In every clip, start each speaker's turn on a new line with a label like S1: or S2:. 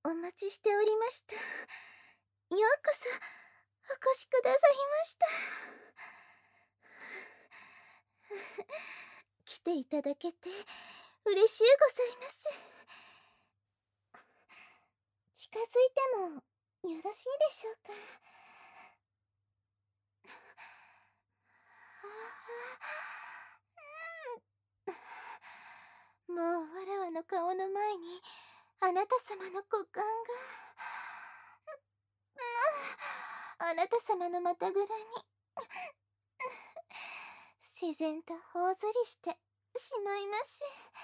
S1: お待ちしておりました。ようこそお越しくださいました。来ていただけて嬉しゅうございます。近づいてもよろしいでしょうか。もうわらわの顔の前にあなた様の股間が、あなた様のまたぐらに自然と頬ずりしてしまいます。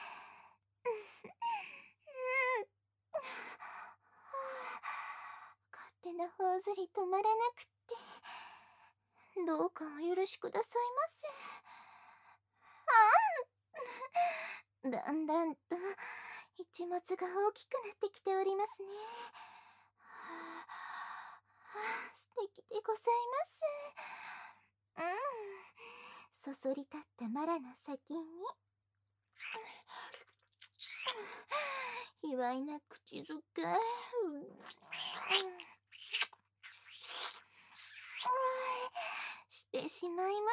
S1: 勝手な頬ずり止まらなくって、どうかお許しくださいませ。だんだんと一物が大きくなってきておりますね。素敵でございます。そそり立ったマラの先に卑猥な口づけ、してしまいます。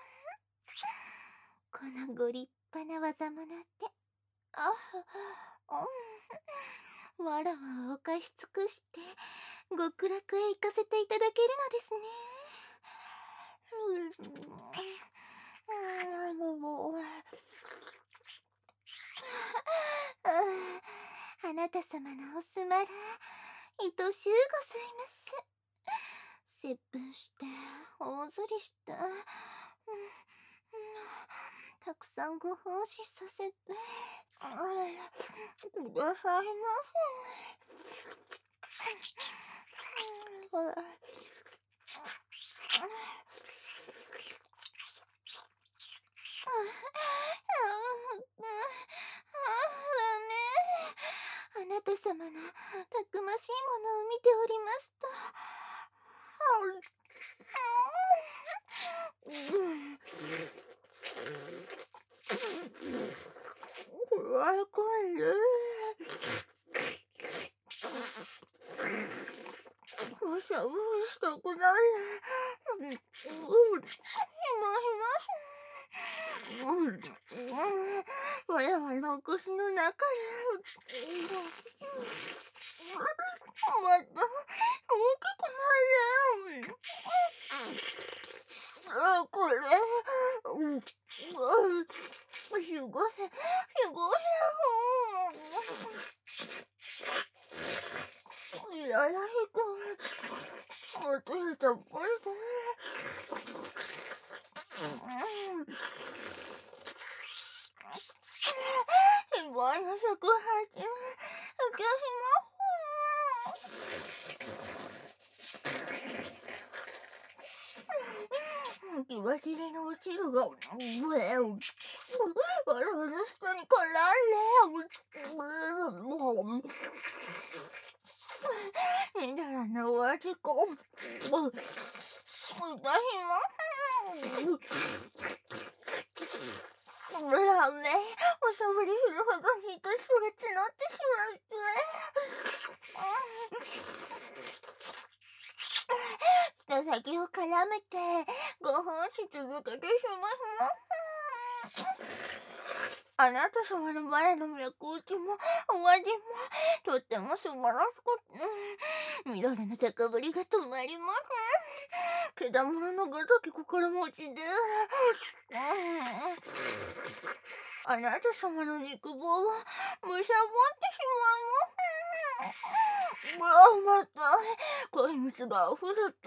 S1: このご立派な技物で、わらわを犯し尽くして極楽へ行かせていただけるのですね。あなた様のおすまら、愛しゅうございます。接吻して頬ずりして、たくさんご奉仕させてくださいませ。あなた様のたくましいものを見ておりますと、怖くる。むしゃむしたくなる。わらわのお口の中でまた大きくなる。これすごいいらないとお手たっぷりで卑猥な尺八受けひまキバキリのお汁がわらわの下に絡んでみだらなお味かラーメンおしゃぶりするほどにと一緒が募ってしまって舌先を絡めてご奉仕続けてしまいます。あなた様のバラの脈打ちもお味もとっても素晴らしくて、みだらな高ぶりが止まりません。けだもののごとき心持ちで、あなた様の肉棒はむしゃぼってしまいます。また恋蜜があふれた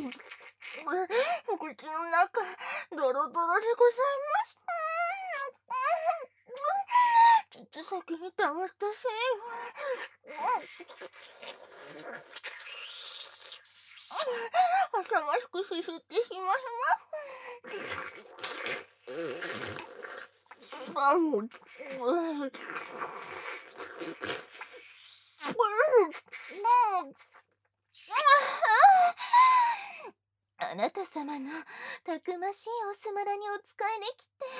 S1: 口の中ドロドロでございます。ちょっと先に溜まったせいは浅ましくすすってしまいます。あなた様のたくましいおすまらにお仕えできて、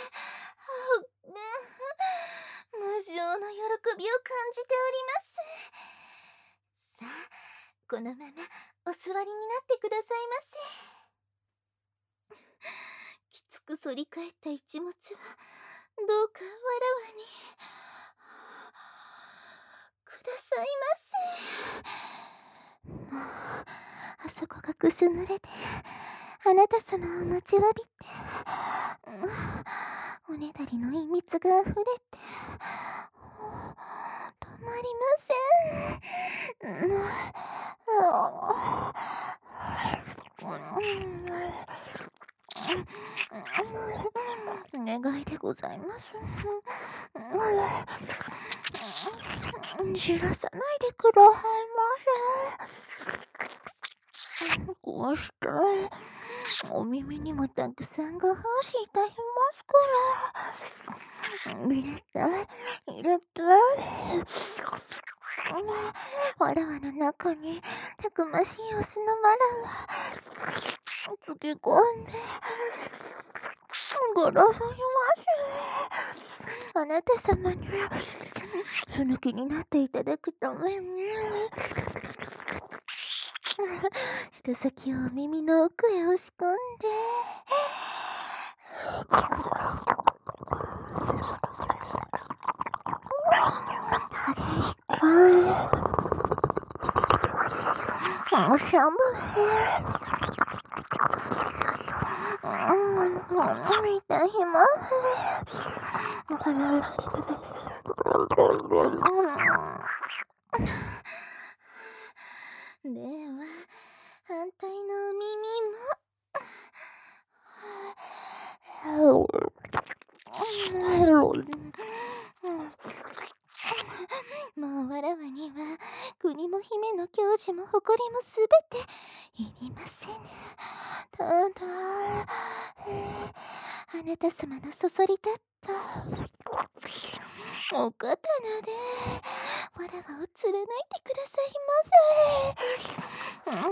S1: 無上の喜びを感じております。 さあ、このままお座りになってくださいませ。きつく反り返った一物はどうかわらわにくださいませ。もうあそこがぐしゅ濡れであなた様を待ちわびて、おねだりの秘密があふれて止まりません。願いでございます。知らさないでくださいませ。こうしてお耳にもたくさんご奉仕いたしますから。入れた入れた。わらわの中にたくましいオスのわらわつけ込んでくださいませ。あなた様にその気になっていただくために舌先を耳の奥へ押し込んでおしゃぶりいたします。では反対のお耳もうわらわには国も姫の教授も誇りもすべていりませぬ。ただあなた様のそそり立ったお刀でわらわを貫いてくださいま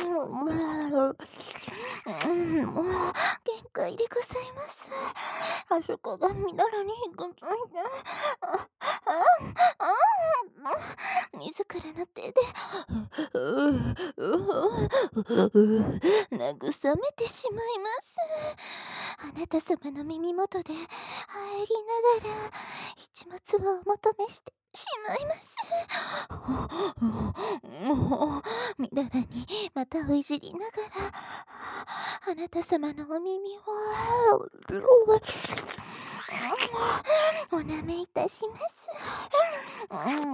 S1: せ。もう限界でございます。あそこがみだらにひっくついて自らの手で慰めてしまいます。あなた様の耳元で入りながら一物をお求めしてしまいます。もうみだらにまたをいじりながらあなた様のお耳をお舐めいたします。こ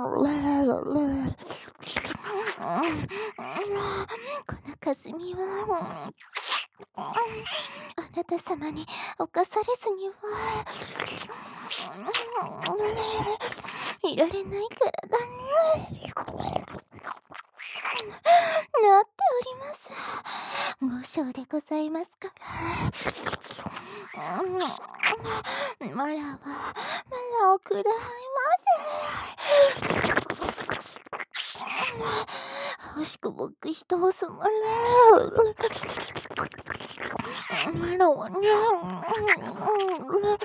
S1: の霞はあなた様に侵されずにはいられないからだね。なっております。ご承でございますから。まらをくださいませ。惜しくもくしておすまれ。まらはにゃうらはい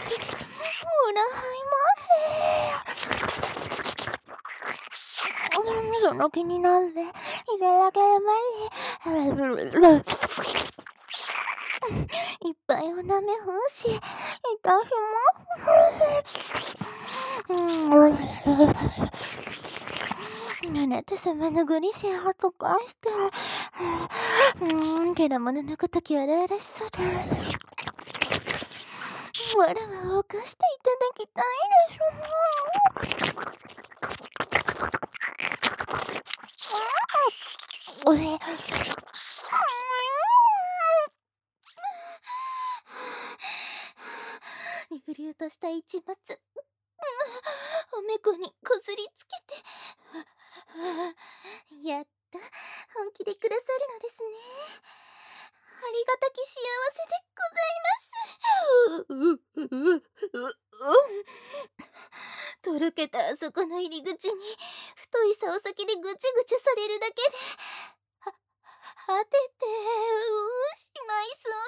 S1: ませ。その気になっていただけるまでいっぱいおなめふんしいたします。あなた様のご理性をとかしてけだもののごとき荒々しさでわらわを犯していただきたいでしょ。リフリューとした一物おめこにこすりつけてやっと本気でくださるのですね。ありがたき幸せでございます。とろけたあそこの入り口に太い竿先でぐちゅぐちゅされるだけで果ててしまい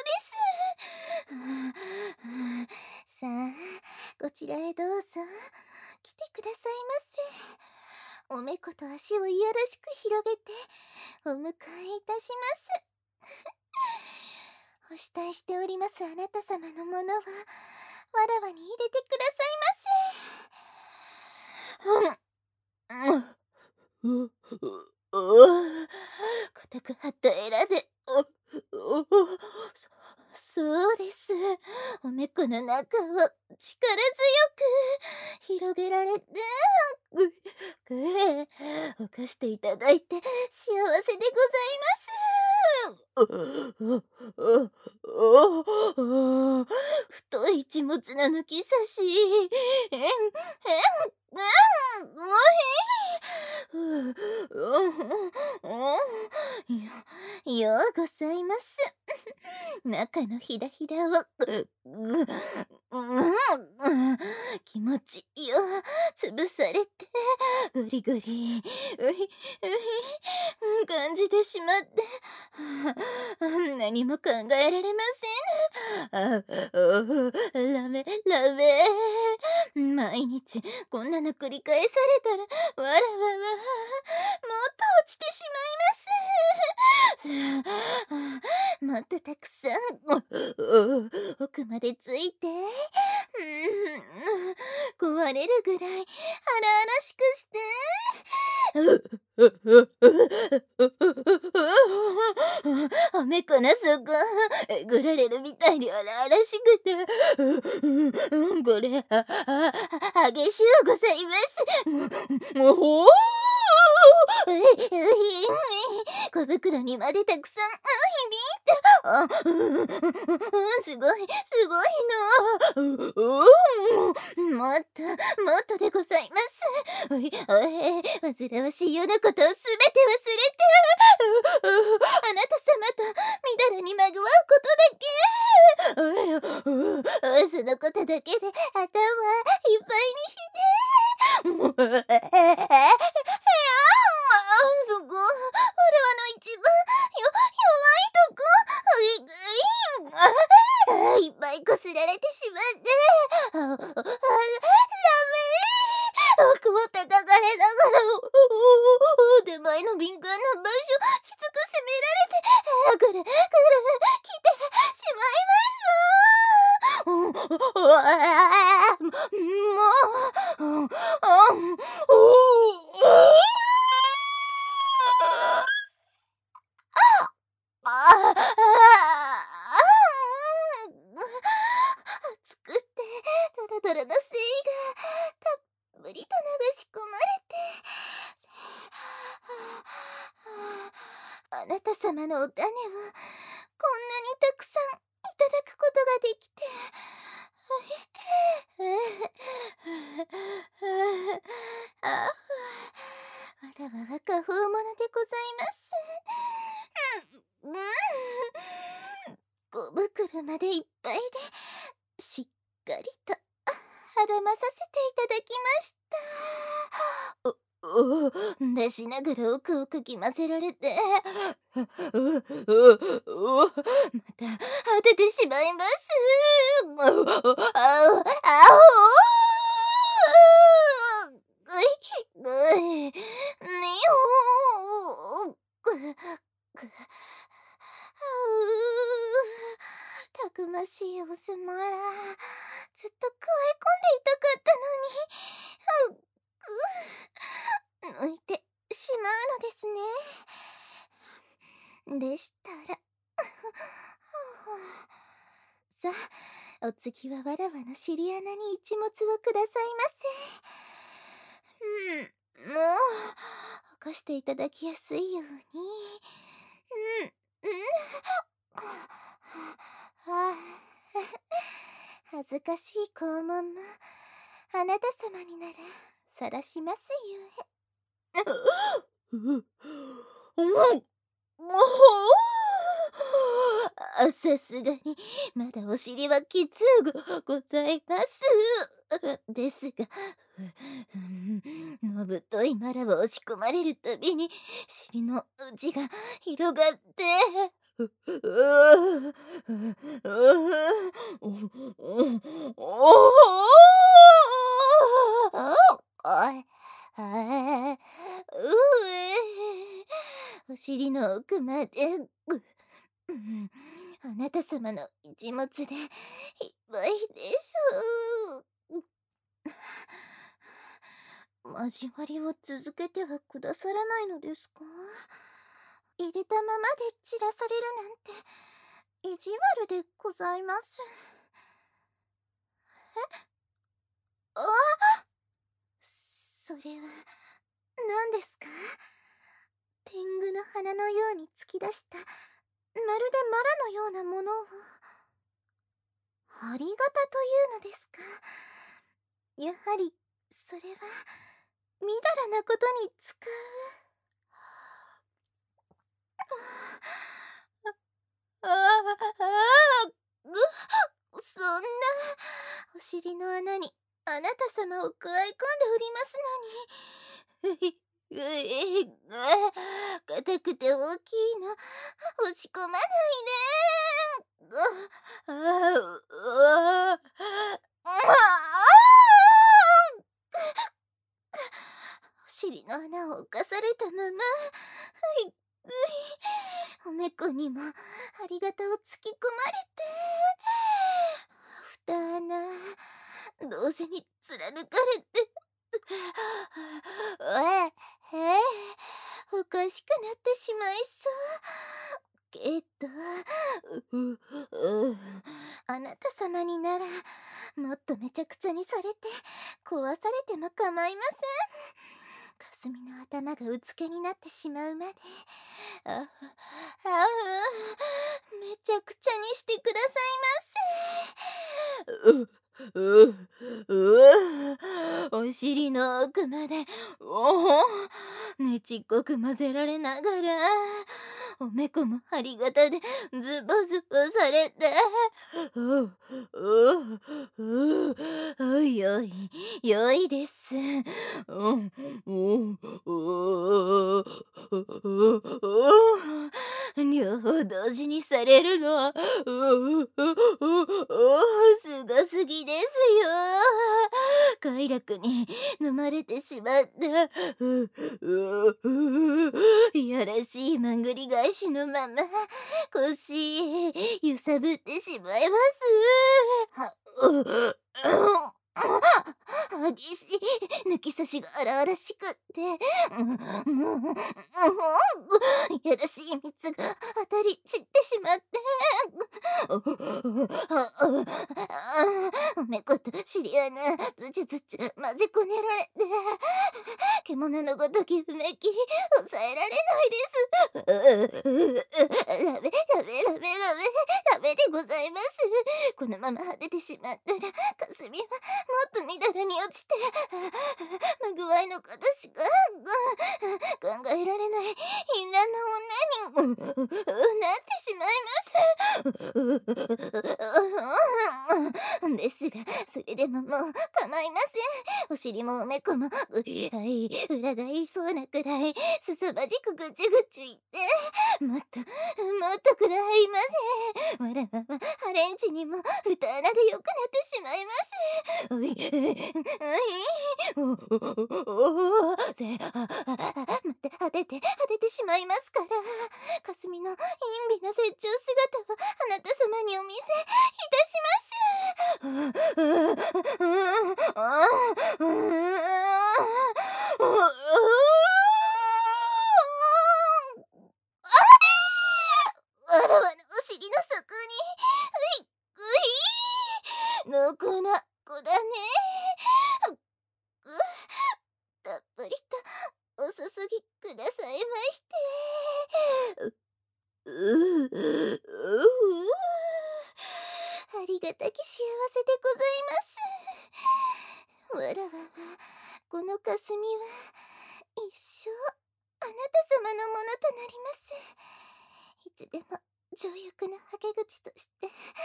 S1: そうです。さあこちらへどうぞ来てくださいませ。 おめこと足をいやらしく広げてお迎えいたします。お慕いしておりますあなた様のものはわらわに入れてくださいませ。固く張ったエラで、そうです。おめこの中を力強く広げられて、犯していただいて幸せでございます。太い血物の抜き差し、ようございます。中のひらひらを気持ちよ潰されてぐりぐり感じてしまって何も考えられません。ラメラメ、毎日こんなの繰り返されたらわらわはもっと落ちてしまいます。もっとたくさん奥までついて壊れるぐらい荒々しくしておめこなそこえぐられるみたいに荒々しくてこれ激しゅうございます。もう小袋にまでたくさん響いてすごいすごいの。もっとでございます。煩わしいようなことをすべて忘れてあなた様とみだらにまぐわうことだけそのことだけで頭いっぱいにしてそこ、我々の一番弱いとこ。いっぱいこすられてしまってダメ。奥を叩かれながら手前の敏感な場所きつく責められてぐるぐる来てしまいます。もう熱くてドロドロの精がたっぷりと流し込まれてあなた様のお種はこんなにたくさんいただくことができてわらわは過方者でございます。小袋までいっぱいでしっかりと腹まさせていただきました。出しながら奥をかき混ぜられてまた果ててしまいます。たくましいおすまらずっとくわえ込んでいたかったのに抜いてしまうのですね。でしたらさあお次はわらわの尻穴に一物をくださいませ。もう犯していただきやすいように恥ずかしい肛門もあなた様になら晒しますゆえ。さすがにまだお尻はきつうございます。ですがのぶといマラを押し込まれるたびに尻の内が広がっておいお尻の奥まで、うん、あなた様の一物でいっぱいです。交わりを続けてはくださらないのですか？入れたままで散らされるなんて意地悪でございます。あ、それは何ですか？天狗の花のように突き出したまるでマラのようなものを針型というのですか？やはりそれはみだらなことに使う。そんな、お尻の穴にあなた様をくわえ込んでおりますのに。硬くて大きいの押し込まないで。お尻の穴を侵されたまま、おめこにも針型を突き込まれて、二穴同時に貫かれて、おかしくなってしまいそう。けど、あなた様にならもっとめちゃくちゃにされて壊されても構いません。霞の頭がうつけになってしまうまで、めちゃくちゃにしてくださいませ。お尻の奥までねちっこく混ぜられながら、おめこも針型でズボズボされて、よい、よいです。両方同時にされるのは、すごすぎですよ。快楽に飲まれてしまった。いやらしいまんぐり返しのまま腰揺さぶってしまいます。激しい抜き差しが荒々しくって、やらしい蜜が当たり散ってしまって、おめこと尻穴ずちゅずちゅ混ぜこねられて、獣のごときうめき抑えられないです。ラメラメラメラメラメでございます。このまま果ててしまったら霞はもっとみだらに落ちて、まぐわいのことしか考えられない淫乱な女になってしまいます。ですがそれでももう構いません。お尻もおめこも裏返りそうなくらいすさまじくぐちゅぐちゅいってもっとくらいませ。わらわはハレンチにも二穴でよくなってしまいます。また果ててしまいますから、霞の陰微な雪中姿をあなた様にお見せいたします。わらわのお尻の底に、濃厚な子だね。たっぷりとお注ぎくださいまして。ありがたき幸せでございます。わらわはこの霞は一生あなた様のものとなります。いつでも情欲のはけ口として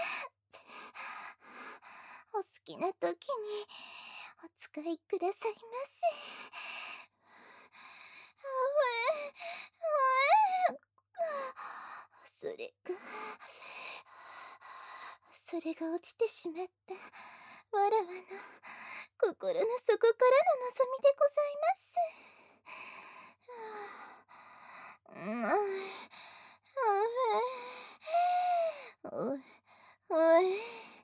S1: お好きな時にお使いくださいませ。それが落ちてしまったわらわの心の底からの望みでございます。 い。